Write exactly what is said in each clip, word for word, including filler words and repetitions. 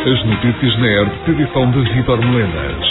As notícias na R T, edição de Vítor Melenas.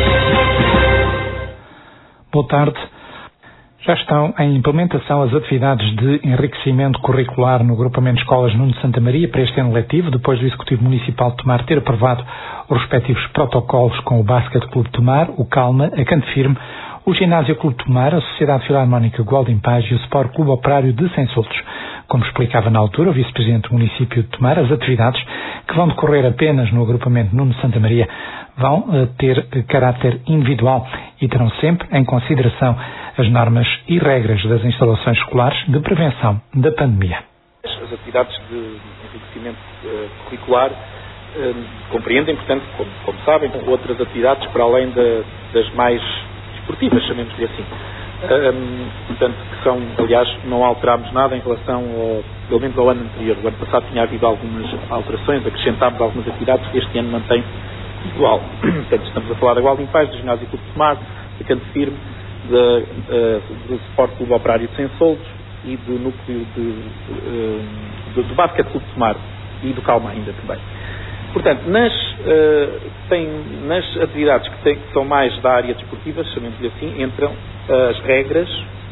Boa tarde. Já estão em implementação as atividades de enriquecimento curricular no agrupamento de escolas Nuno Santa Maria para este ano letivo, depois do Executivo Municipal de Tomar ter aprovado os respectivos protocolos com o Basquete Clube de Tomar, o Calma, a Canto Firme, o Ginásio Clube de Tomar, a Sociedade Filarmónica Gualdim Paz e o Sport Clube Operário de Sensoltos. Como explicava na altura o Vice-Presidente do município de Tomar, as atividades, que vão decorrer apenas no agrupamento Nuno Santa Maria, vão uh, ter caráter individual e terão sempre em consideração as normas e regras das instalações escolares de prevenção da pandemia. As atividades de enriquecimento uh, curricular uh, compreendem, portanto, como, como sabem, outras atividades para além da, das mais esportivas, chamemos-lhe assim. Um, portanto, que são, aliás, não alterámos nada em relação ao, pelo menos ao ano anterior. O ano passado tinha havido algumas alterações, acrescentámos algumas atividades que este ano mantém igual. Portanto, estamos a falar da Gualdim Paz, do Ginásio Clube de Tomar, da Canto Firme, da, uh, do Sport Clube Operário de Sensoltos e do núcleo de, uh, do, do Basquete Clube de Tomar e do Calma ainda também. Portanto, nas, uh, tem, nas atividades que, tem, que são mais da área desportiva, chamemos-lhe assim, entram as regras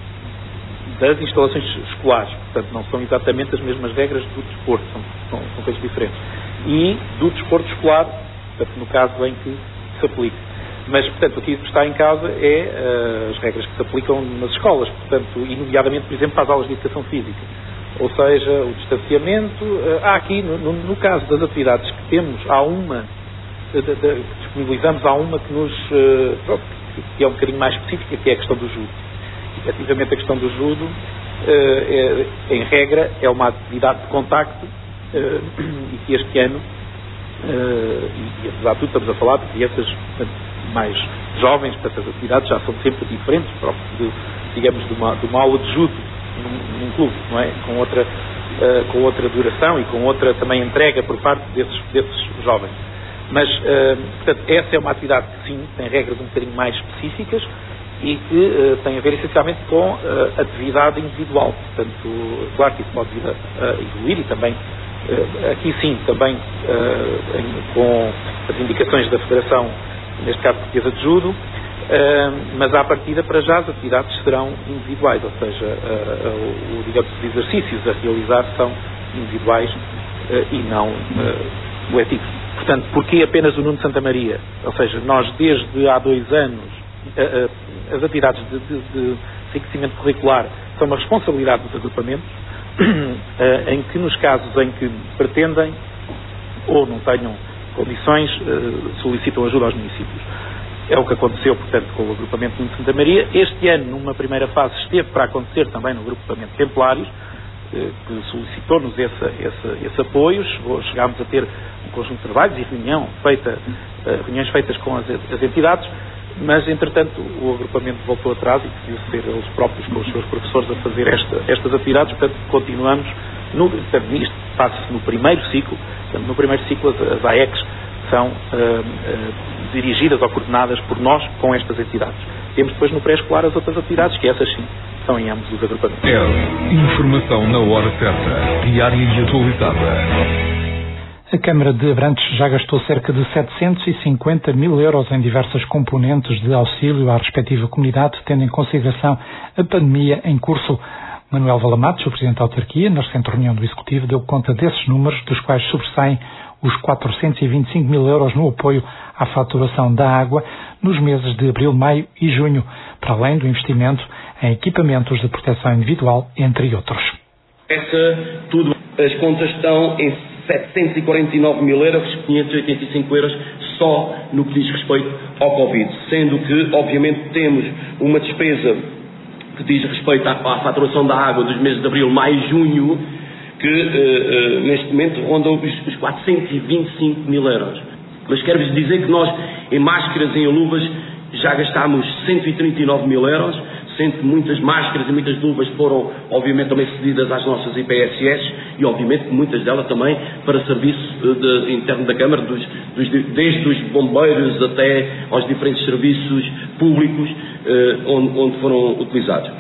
das instalações escolares. Portanto, não são exatamente as mesmas regras do desporto, são, são, são coisas diferentes. E do desporto escolar, portanto, no caso em que se aplica. Mas, portanto, aqui o que está em causa é uh, as regras que se aplicam nas escolas, portanto, e nomeadamente, por exemplo, para as aulas de educação física. Ou seja, o distanciamento. Uh, há aqui, no, no, no caso das atividades que temos, há uma, de, de, de, que disponibilizamos, há uma que nos, uh, pronto, que é um bocadinho mais específica, que é a questão do judo. Efetivamente, a questão do judo, uh, é, em regra, é uma atividade de contacto uh, e que este ano, uh, e, e apesar de tudo, estamos a falar de crianças mais jovens, portanto, as atividades já são sempre diferentes, próprio de, digamos, de uma, de uma aula de judo num, num clube, não é? Com outra, uh, com outra duração e com outra também entrega por parte desses, desses jovens. Mas, uh, portanto, essa é uma atividade que, sim, tem regras um bocadinho mais específicas e que uh, tem a ver essencialmente com uh, atividade individual. Portanto, claro que isso pode vir a, a evoluir e também, uh, aqui sim, também uh, em, com as indicações da Federação, neste caso portuguesa de Judo, uh, mas à partida, para já, as atividades serão individuais, ou seja, uh, uh, o, digamos, os exercícios a realizar são individuais uh, e não uh, coletivos. Portanto, porquê apenas o Nuno Santa Maria? Ou seja, nós desde há dois anos, uh, uh, as atividades de, de, de enriquecimento curricular são uma responsabilidade dos agrupamentos, uh, em que nos casos em que pretendem ou não tenham condições, uh, solicitam ajuda aos municípios. É o que aconteceu, portanto, com o agrupamento Nuno Santa Maria. Este ano, numa primeira fase, esteve para acontecer também no agrupamento Templários, que solicitou-nos esse, esse, esse apoio. Chegou, chegámos a ter um conjunto de trabalhos e reunião feita, uh, reuniões feitas com as, as entidades, mas, entretanto, o agrupamento voltou atrás e decidiu ser eles próprios, com os seus professores, a fazer esta, estas atividades. Portanto, continuamos, no, portanto, isto passa-se no primeiro ciclo. Portanto, no primeiro ciclo, as, as A E Cs são uh, uh, dirigidas ou coordenadas por nós com estas entidades. Temos depois no pré-escolar as outras atividades, que essas sim são em ambos os agrupamentos. É informação na hora certa, diária e atualizada. A Câmara de Abrantes já gastou cerca de setecentos e cinquenta mil euros em diversas componentes de auxílio à respectiva comunidade, tendo em consideração a pandemia em curso. Manuel Valamatos, o Presidente da Autarquia, na recente reunião do Executivo, deu conta desses números, dos quais sobressaem os quatrocentos e vinte e cinco mil euros no apoio à faturação da água nos meses de abril, maio e junho, para além do investimento em equipamentos de proteção individual, entre outros. Essa, tudo, as contas estão em setecentos e quarenta e nove mil euros, quinhentos e oitenta e cinco euros só no que diz respeito ao Covid, sendo que, obviamente, temos uma despesa que diz respeito à, à faturação da água dos meses de abril, maio e junho, que uh, uh, neste momento rondam os, os quatrocentos e vinte e cinco mil euros. Mas quero-vos dizer que nós, em máscaras e em luvas, já gastámos cento e trinta e nove mil euros, sendo que muitas máscaras e muitas luvas foram, obviamente, também cedidas às nossas I P S S e, obviamente, muitas delas também para serviço de, interno da Câmara, dos, dos, desde os bombeiros até aos diferentes serviços públicos eh, onde, onde foram utilizados.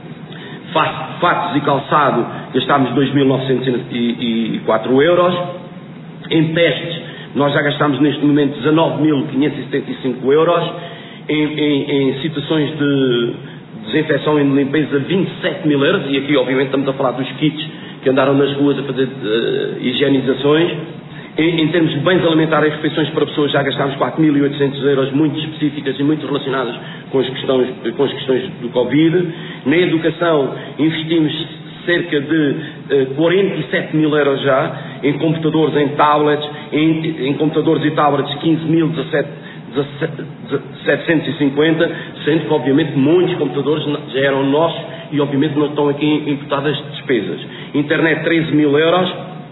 Fatos e calçado gastámos dois mil novecentos e quatro euros. Em testes nós já gastámos neste momento dezanove mil quinhentos e setenta e cinco euros, em, em, em situações de desinfecção e de limpeza vinte e sete mil euros, e aqui obviamente estamos a falar dos kits que andaram nas ruas a fazer uh, higienizações. Em, em termos de bens alimentares e refeições para pessoas já gastámos quatro mil e oitocentos euros, muito específicas e muito relacionadas com as questões, com as questões do Covid. Na educação investimos cerca de uh, quarenta e sete mil euros já, em computadores, em tablets, em, em computadores e tablets quinze mil setecentos e cinquenta, sendo que obviamente muitos computadores já eram nossos e obviamente não estão aqui imputadas despesas. Internet treze mil euros,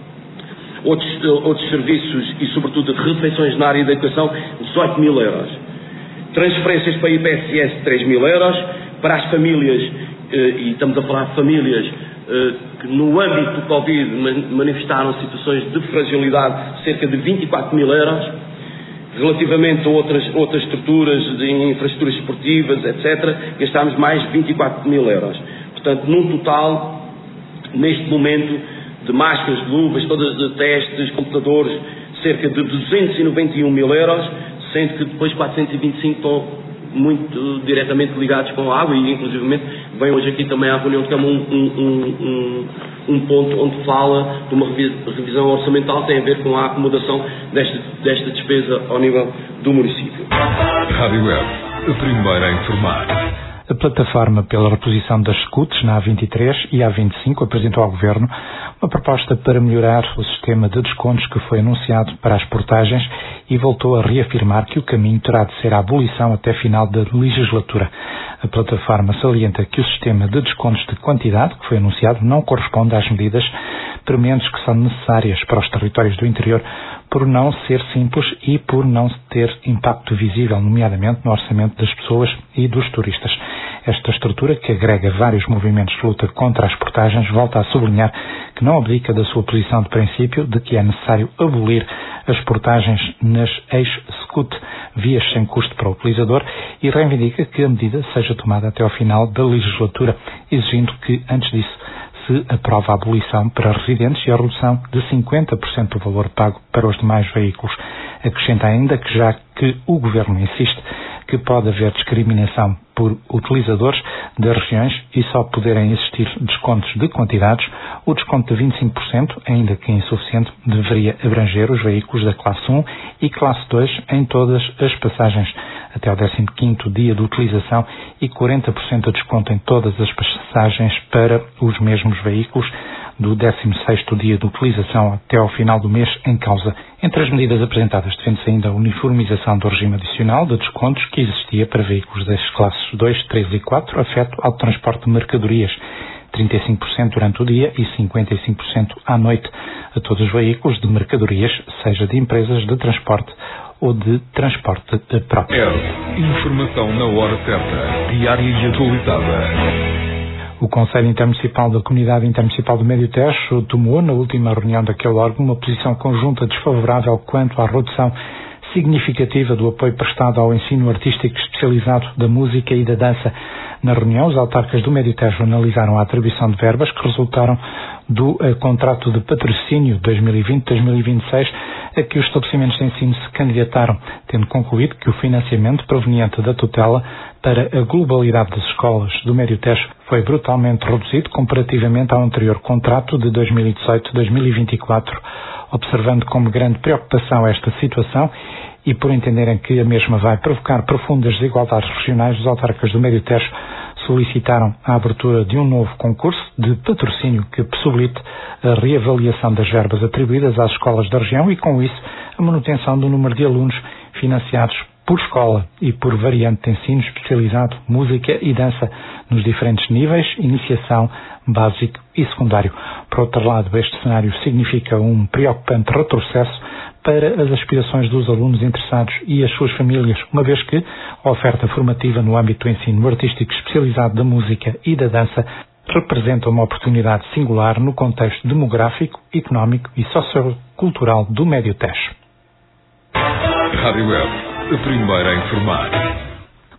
outros, outros serviços e sobretudo refeições na área da educação dezoito mil euros. Transferências para a I P S S três mil euros, para as famílias, e estamos a falar de famílias que no âmbito do Covid manifestaram situações de fragilidade, cerca de vinte e quatro mil euros. Relativamente a outras, outras estruturas, de infraestruturas esportivas, etcétera, gastámos mais de vinte e quatro mil euros. Portanto, num total, neste momento, de máscaras, de luvas, todas de testes, computadores, cerca de duzentos e noventa e um mil euros, sendo que depois quatrocentos e vinte e cinco estão muito diretamente ligados com a água, e inclusivamente vem hoje aqui também à reunião que é um, um, um, um ponto onde fala de uma revisão orçamental, tem a ver com a acomodação desta, desta despesa ao nível do município. Rádio Web, a primeira a informar. A plataforma pela reposição das scooters na A vinte e três e A vinte e cinco apresentou ao Governo uma proposta para melhorar o sistema de descontos que foi anunciado para as portagens e voltou a reafirmar que o caminho terá de ser a abolição até final da legislatura. A plataforma salienta que o sistema de descontos de quantidade que foi anunciado não corresponde às medidas prementes que são necessárias para os territórios do interior, por não ser simples e por não ter impacto visível, nomeadamente no orçamento das pessoas e dos turistas. Esta estrutura, que agrega vários movimentos de luta contra as portagens, volta a sublinhar que não abdica da sua posição de princípio de que é necessário abolir as portagens nas ex-scoot, vias sem custo para o utilizador, e reivindica que a medida seja tomada até ao final da legislatura, exigindo que, antes disso, se aprova a abolição para residentes e a redução de cinquenta por cento do valor pago para os demais veículos. Acrescenta ainda que, já que o Governo insiste que pode haver discriminação por utilizadores das regiões e só poderem existir descontos de quantidades, o desconto de vinte e cinco por cento, ainda que insuficiente, deveria abranger os veículos da classe um e classe dois em todas as passagens até ao décimo quinto dia de utilização e quarenta por cento de desconto em todas as passagens para os mesmos veículos do décimo sexto dia de utilização até ao final do mês em causa. Entre as medidas apresentadas defende-se ainda a uniformização do regime adicional de descontos que existia para veículos das classes dois, três e quatro, afeto ao transporte de mercadorias, trinta e cinco por cento durante o dia e cinquenta e cinco por cento à noite, a todos os veículos de mercadorias, seja de empresas de transporte ou de transporte próprio. É informação na hora certa, diária e atualizada. O Conselho Intermunicipal da Comunidade Intermunicipal do Médio Tejo tomou, na última reunião daquele órgão, uma posição conjunta desfavorável quanto à redução significativa do apoio prestado ao ensino artístico especializado da música e da dança. Na reunião, os autarcas do Médio Tejo analisaram a atribuição de verbas que resultaram do uh, contrato de patrocínio dois mil e vinte a dois mil e vinte e seis a que os estabelecimentos de ensino se candidataram, tendo concluído que o financiamento proveniente da tutela para a globalidade das escolas do Médio Tejo foi brutalmente reduzido comparativamente ao anterior contrato de dois mil e dezoito a dois mil e vinte e quatro, observando como grande preocupação esta situação e por entenderem que a mesma vai provocar profundas desigualdades regionais, os autarcas do Médio Tejo solicitaram a abertura de um novo concurso de patrocínio que possibilite a reavaliação das verbas atribuídas às escolas da região e, com isso, a manutenção do número de alunos financiados por escola e por variante de ensino especializado, música e dança, nos diferentes níveis, iniciação, básico e secundário. Por outro lado, este cenário significa um preocupante retrocesso para as aspirações dos alunos interessados e as suas famílias, uma vez que a oferta formativa no âmbito do ensino artístico especializado da música e da dança representa uma oportunidade singular no contexto demográfico, económico e sociocultural do Médio Tejo. Rádio Web, a primeira a informar.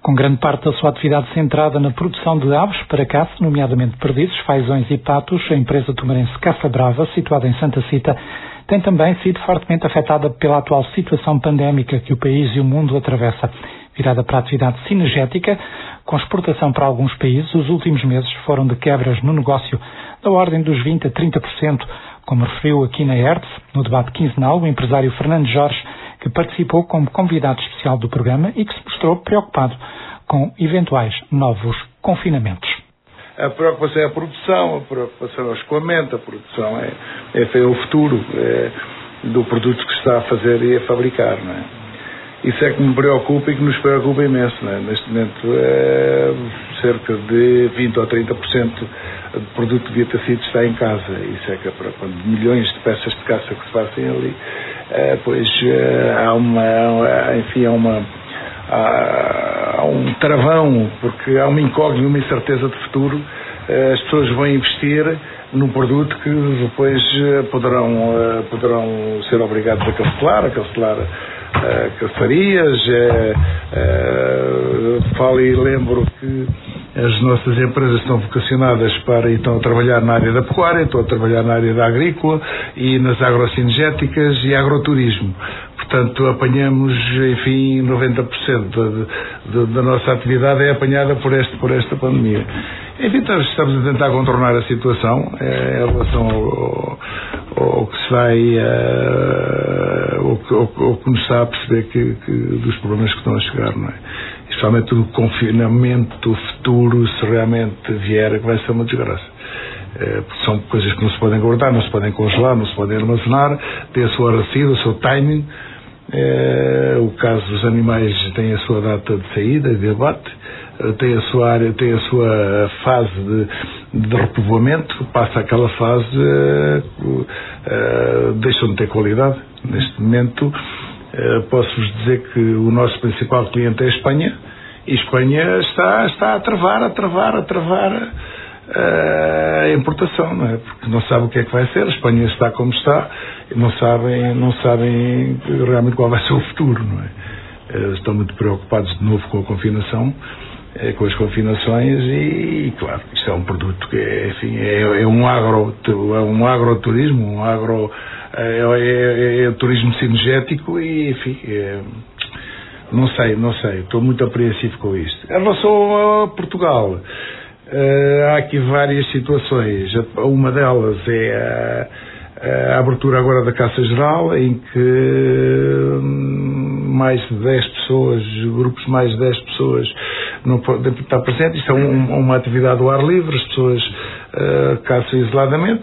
Com grande parte da sua atividade centrada na produção de aves para caça, nomeadamente perdizes, fazões e patos, a empresa tumarense Caça Brava, situada em Santa Cita, tem também sido fortemente afetada pela atual situação pandémica que o país e o mundo atravessa. Virada para a atividade cinegética, com exportação para alguns países, os últimos meses foram de quebras no negócio da ordem dos vinte a trinta por cento, como referiu aqui na Hertz, no debate quinzenal, o empresário Fernando Jorge, que participou como convidado especial do programa e que se mostrou preocupado com eventuais novos confinamentos. A preocupação é a produção, a preocupação é o escoamento, a produção é, é, é o futuro é, do produto que se está a fazer e a fabricar, não é? Isso é que me preocupa e que nos preocupa imenso, não é? Neste momento é, cerca de vinte ou trinta por cento de produto de tecido está em casa. Isso é que é para quando milhões de peças de caça que se fazem ali, é, pois é, há uma, enfim, há uma há, há um travão, porque há uma incógnita, uma incerteza de futuro. As pessoas vão investir num produto que depois poderão, poderão ser obrigados a cancelar, a cancelar Uh, caçarias, uh, uh, falo e lembro que as nossas empresas estão vocacionadas para e estão a trabalhar na área da pecuária, estão a trabalhar na área da agrícola e nas agrocinegéticas e agroturismo. Portanto, apanhamos, enfim, noventa por cento da nossa atividade é apanhada por, este, por esta pandemia. Enfim, estamos a tentar contornar a situação é, em relação ao, ao, ao que se vai, uh, ao, ao, ao que nos está a perceber que, que, dos problemas que estão a chegar, não é? Especialmente o confinamento futuro, se realmente vier, que vai ser uma desgraça. É, porque são coisas que não se podem guardar, não se podem congelar, não se podem armazenar, tem a sua racida, o seu timing. É, o caso dos animais tem a sua data de saída, de abate, tem a sua área, tem a sua fase de, de repovoamento, passa aquela fase, uh, uh, deixam de ter qualidade. Neste momento, uh, posso-vos dizer que o nosso principal cliente é a Espanha, e a Espanha está, está a travar, a travar, a travar uh, a importação, não é? Porque não sabe o que é que vai ser, a Espanha está como está, e não sabem, não sabem realmente qual vai ser o futuro, não é? Uh, estão muito preocupados de novo com a confinação, com as confinações e, e, claro, isto é um produto que é, enfim, é, é um agro, é um agroturismo, um agro, é, é, é, é turismo cinegético e, enfim, é, não sei, não sei, estou muito apreensivo com isto. Em relação a Portugal, há aqui várias situações, uma delas é a, a abertura agora da Caça Geral, em que mais de dez pessoas, grupos mais de dez pessoas não podem estar presentes. Isto é um, uma atividade ao ar livre, as pessoas uh, caçam isoladamente,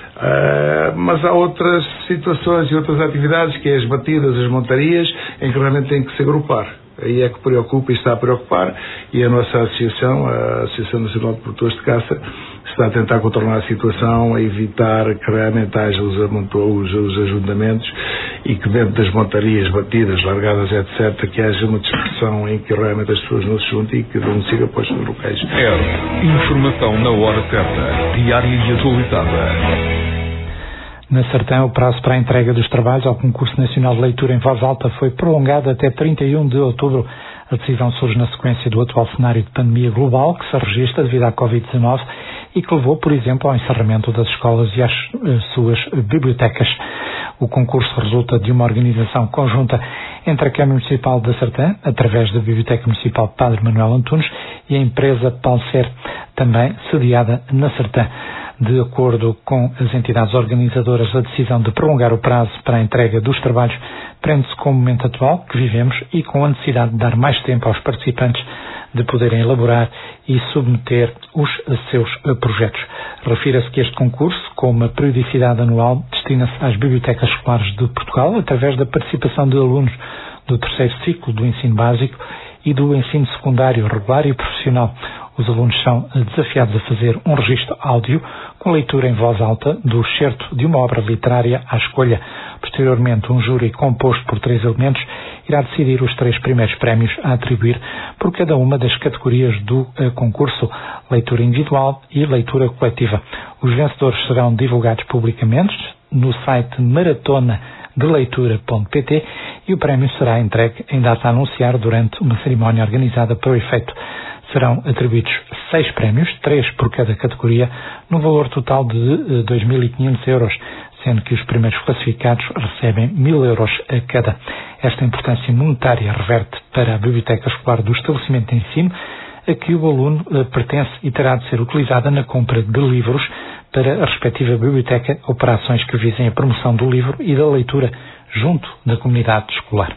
uh, mas há outras situações e outras atividades, que é as batidas, as montarias, em que realmente tem que se agrupar. Aí é que preocupa e está a preocupar, e a nossa associação, a Associação Nacional de Produtores de Caça, está a tentar contornar a situação, a evitar que realmente haja os, os, os ajuntamentos e que dentro das montarias, batidas, largadas, etcétera, que haja uma dispersão em que realmente as pessoas não se juntem e que cada um siga para os seus locais. É informação na hora certa, diária e atualizada. Na Sertã, o prazo para a entrega dos trabalhos ao Concurso Nacional de Leitura em Voz Alta foi prolongado até trinta e um de outubro. A decisão surge na sequência do atual cenário de pandemia global que se registra devido à covid dezenove e que levou, por exemplo, ao encerramento das escolas e às uh, suas bibliotecas. O concurso resulta de uma organização conjunta entre a Câmara Municipal da Sertã, através da Biblioteca Municipal Padre Manuel Antunes, e a empresa Palcer, também sediada na Sertã. De acordo com as entidades organizadoras, a decisão de prolongar o prazo para a entrega dos trabalhos prende-se com o momento atual que vivemos e com a necessidade de dar mais tempo aos participantes de poderem elaborar e submeter os seus projetos. Refira-se que este concurso, com uma periodicidade anual, destina-se às bibliotecas escolares de Portugal, através da participação de alunos do terceiro ciclo do ensino básico e do ensino secundário regular e profissional. Os alunos são desafiados a fazer um registro áudio com leitura em voz alta do excerto de uma obra literária à escolha. Posteriormente, um júri composto por três elementos irá decidir os três primeiros prémios a atribuir por cada uma das categorias do uh, concurso, leitura individual e leitura coletiva. Os vencedores serão divulgados publicamente no site Maratona de leitura ponto pt e o prémio será entregue em data a anunciar durante uma cerimónia organizada para o efeito. Serão atribuídos seis prémios, três por cada categoria, no valor total de dois mil e quinhentos euros, sendo que os primeiros classificados recebem mil euros a cada. Esta importância monetária reverte para a biblioteca escolar do estabelecimento de ensino, a que o aluno pertence e terá de ser utilizada na compra de livros para a respectiva biblioteca, operações que visem a promoção do livro e da leitura junto da comunidade escolar.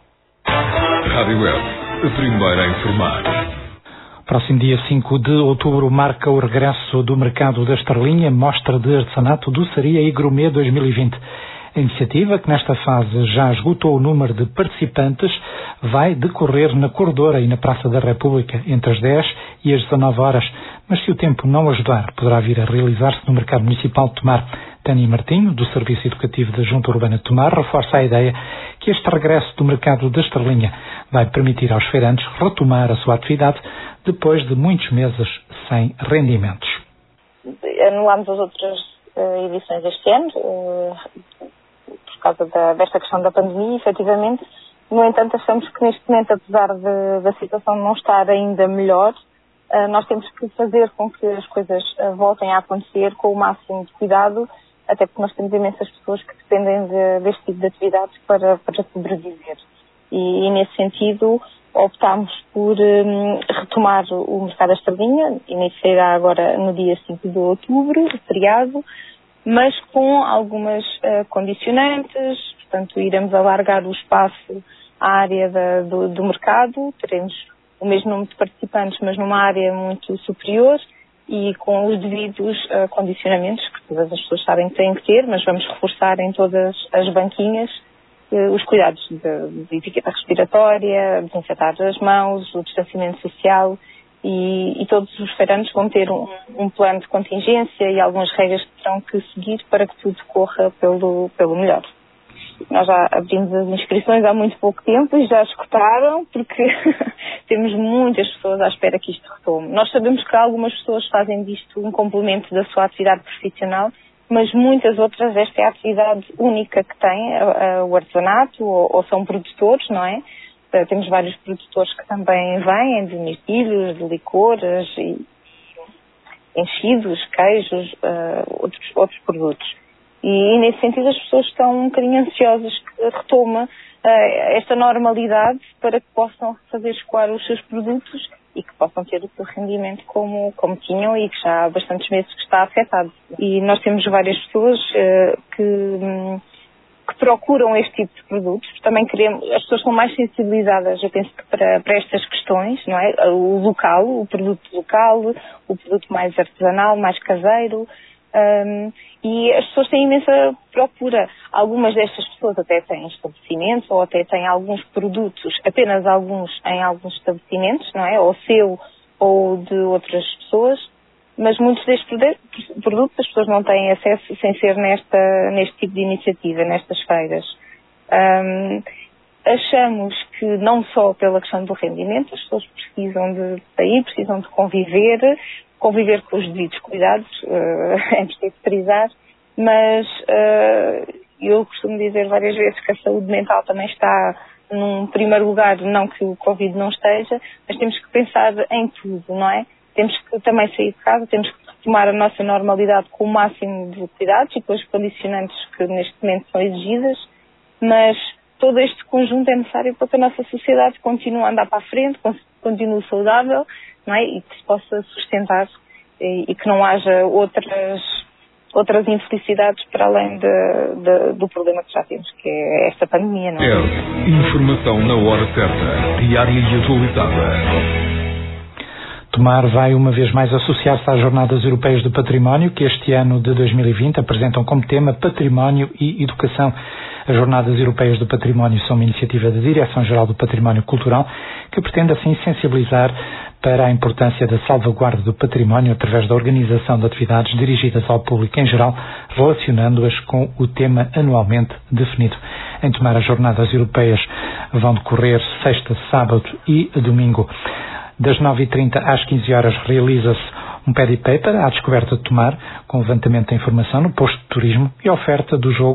Rádio Web, a primeira a informar. Próximo dia cinco de outubro marca o regresso do mercado da Estrelinha, mostra de artesanato, doçaria e gourmet dois mil e vinte. A iniciativa, que nesta fase já esgotou o número de participantes, vai decorrer na Corredora e na Praça da República entre as dez e as dezanove horas. Mas se o tempo não ajudar, poderá vir a realizar-se no Mercado Municipal de Tomar. Tânia Martinho, do Serviço Educativo da Junta Urbana de Tomar, reforça a ideia que este regresso do mercado da Estrelinha vai permitir aos feirantes retomar a sua atividade depois de muitos meses sem rendimentos. Anulámos as outras uh, edições este ano, uh, por causa da, desta questão da pandemia, efetivamente. No entanto, achamos que neste momento, apesar de, da situação não estar ainda melhor, uh, nós temos que fazer com que as coisas uh, voltem a acontecer com o máximo de cuidado, até porque nós temos imensas pessoas que dependem de, deste tipo de atividades para, para sobreviver. E, e nesse sentido, optámos por um, retomar o mercado da Estrelinha, iniciará agora no dia cinco de outubro, feriado, mas com algumas uh, condicionantes. Portanto, iremos alargar o espaço à área da, do, do mercado, teremos o mesmo número de participantes, mas numa área muito superior e com os devidos uh, condicionamentos que todas as pessoas sabem que têm que ter, mas vamos reforçar em todas as banquinhas uh, os cuidados de, de etiqueta respiratória, desinfetar as mãos, o distanciamento social e, e todos os feirantes vão ter um, um plano de contingência e algumas regras que terão que seguir para que tudo corra pelo, pelo melhor. Nós já abrimos as inscrições há muito pouco tempo e já escutaram, porque temos muitas pessoas à espera que isto retome. Nós sabemos que algumas pessoas fazem disto um complemento da sua atividade profissional, mas muitas outras, esta é a atividade única que têm, a, a, o artesanato, ou, ou são produtores, não é? Uh, temos vários produtores que também vêm, de mirtilhos, de licores, e enchidos, queijos, uh, outros, outros produtos. E, e nesse sentido as pessoas estão um bocadinho ansiosas que retoma uh, esta normalidade para que possam fazer escoar os seus produtos e que possam ter o seu rendimento como, como tinham e que já há bastantes meses que está afetado. E nós temos várias pessoas uh, que, um, que procuram este tipo de produtos. Também queremos, as pessoas são mais sensibilizadas, eu penso que para, para estas questões, não é? O local, o produto local, o produto mais artesanal, mais caseiro. Um, e as pessoas têm imensa procura. Algumas destas pessoas até têm estabelecimentos ou até têm alguns produtos, apenas alguns em alguns estabelecimentos, não é? Ou seu ou de outras pessoas, mas muitos destes produtos as pessoas não têm acesso sem ser nesta, neste tipo de iniciativa, nestas feiras. Um, achamos que não só pela questão do rendimento, as pessoas precisam de sair, precisam de conviver, conviver com os devidos cuidados, uh, antes de frisar, mas uh, eu costumo dizer várias vezes que a saúde mental também está num primeiro lugar, não que o Covid não esteja, mas temos que pensar em tudo, não é? Temos que também sair de casa, temos que retomar a nossa normalidade com o máximo de cuidados e com os condicionantes que neste momento são exigidas, mas todo este conjunto é necessário para que a nossa sociedade continue a andar para a frente, continue saudável, não é? E que se possa sustentar e, e que não haja outras, outras infelicidades para além de, de, do problema que já temos, que é esta pandemia, não é? É informação na hora certa, diária e atualizada. Tomar vai uma vez mais associar-se às Jornadas Europeias do Património, que este ano de dois mil e vinte apresentam como tema Património e Educação. As Jornadas Europeias do Património são uma iniciativa da Direção-Geral do Património Cultural que pretende assim sensibilizar para a importância da salvaguarda do património através da organização de atividades dirigidas ao público em geral, relacionando-as com o tema anualmente definido. Em Tomar, as Jornadas Europeias vão decorrer sexta, sábado e domingo. Das nove e trinta às quinze horas realiza-se um pad e paper à descoberta de Tomar, com levantamento da informação no posto de turismo e oferta do jogo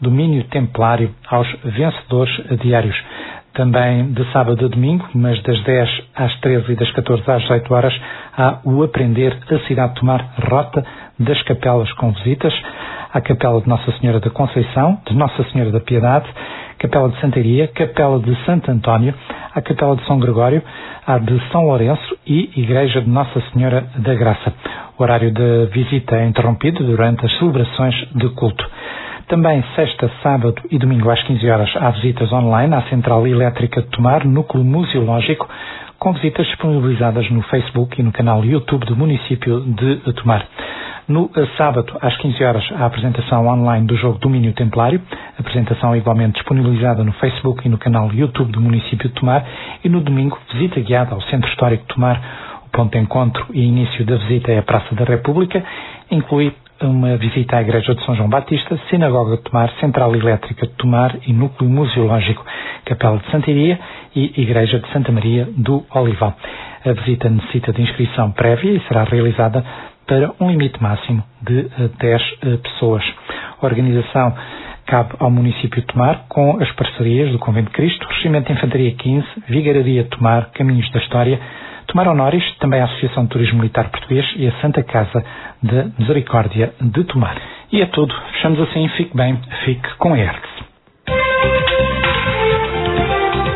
domínio templário aos vencedores diários. Também de sábado a domingo, mas das dez às treze e das catorze às dezoito horas, há o Aprender a Cidade de Tomar, rota das capelas com visitas à Capela de Nossa Senhora da Conceição, de Nossa Senhora da Piedade, Capela de Santaria, Capela de Santo António, a Capela de São Gregório, a de São Lourenço e Igreja de Nossa Senhora da Graça. O horário da visita é interrompido durante as celebrações de culto. Também sexta, sábado e domingo às quinze horas há visitas online à Central Elétrica de Tomar, núcleo museológico, com visitas disponibilizadas no Facebook e no canal YouTube do município de Tomar. No sábado, às quinze horas, há a apresentação online do jogo Domínio Templário, apresentação igualmente disponibilizada no Facebook e no canal YouTube do município de Tomar, e no domingo, visita guiada ao Centro Histórico de Tomar. O ponto de encontro e início da visita é a Praça da República, inclui uma visita à Igreja de São João Batista, Sinagoga de Tomar, Central Elétrica de Tomar e Núcleo Museológico, Capela de Santaria e Igreja de Santa Maria do Olival. A visita necessita de inscrição prévia e será realizada para um limite máximo de dez pessoas. A organização cabe ao município de Tomar, com as parcerias do Convento de Cristo, Regimento de Infantaria quinze, Vigararia de Tomar, Caminhos da História, Tomar Honoris, também a Associação de Turismo Militar Português e a Santa Casa da Misericórdia de Tomar. E é tudo. Fechamos assim. Fique bem, fique com a E R T S.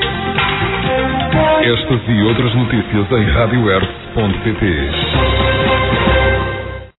Estas e outras notícias em rádio ertz ponto pt.